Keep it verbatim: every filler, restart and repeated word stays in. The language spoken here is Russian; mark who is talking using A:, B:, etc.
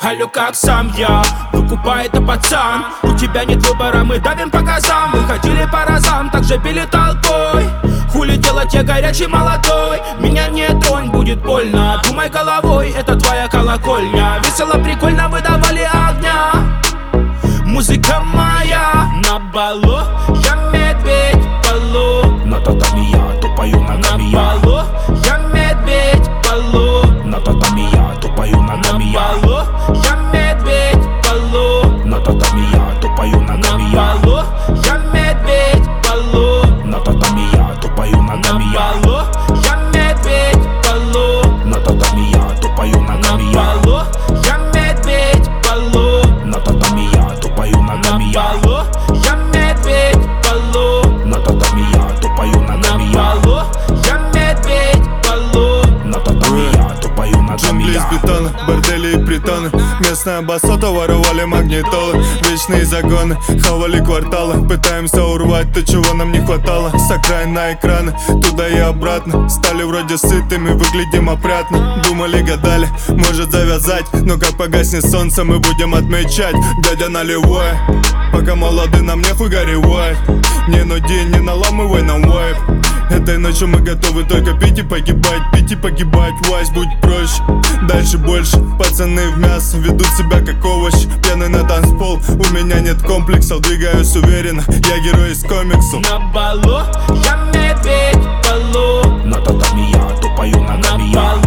A: Алло, как сам я, выкупай это, пацан. У тебя нет выбора, мы давим по газам. Мы ходили по разам, также пили толпой. Хули делать, я горячий молодой. Меня не тронь, будет больно. Думай головой, это твоя колокольня. Весело, прикольно, выдавали огня. Музыка моя на балу, я медведь в полу.
B: На татами я тупаю ногами я.
A: На балу, я медведь в полу.
B: На татами я тупаю ногами я.
A: На балу, я медведь в полу.
B: На татами я тупаю ногами я.
A: На балу, я медведь в полу.
B: На татами я тупаю ногами я.
A: На балу, я медведь в полу.
B: На татами я тупаю ногами я.
A: На балу, я медведь в полу.
B: На татами я тупаю ногами я.
A: На балу, я медведь в полу.
B: На татами я тупаю ногами я.
A: На балу, я медведь в полу.
B: На татами я тупаю ногами
C: Джунгли из
B: я.
C: бетона, бордели и притоны. Местная басота, воровали магнитолы. Вечные загоны, хавали кварталы. Пытаемся урвать то, чего нам не хватало. С окраин на экраны, туда и обратно. Стали вроде сытыми, выглядим опрятно. Думали, гадали, может завязать. Но как погаснет солнце, мы будем отмечать. Дядя наливое, пока молоды, нам нехуй горевать. Не нуди, не наламывай нам вайп. Этой ночью мы готовы только пить и погибать. Пить и погибать, Вась, будь проще. Дальше больше, пацаны в мясо ведут себя как овощ. Пьяный на танцпол, у меня нет комплексов. Двигаюсь уверенно, я герой из комиксов.
A: На балу, я медведь в полу.
B: На татами я тупаю ногами
A: На
B: я.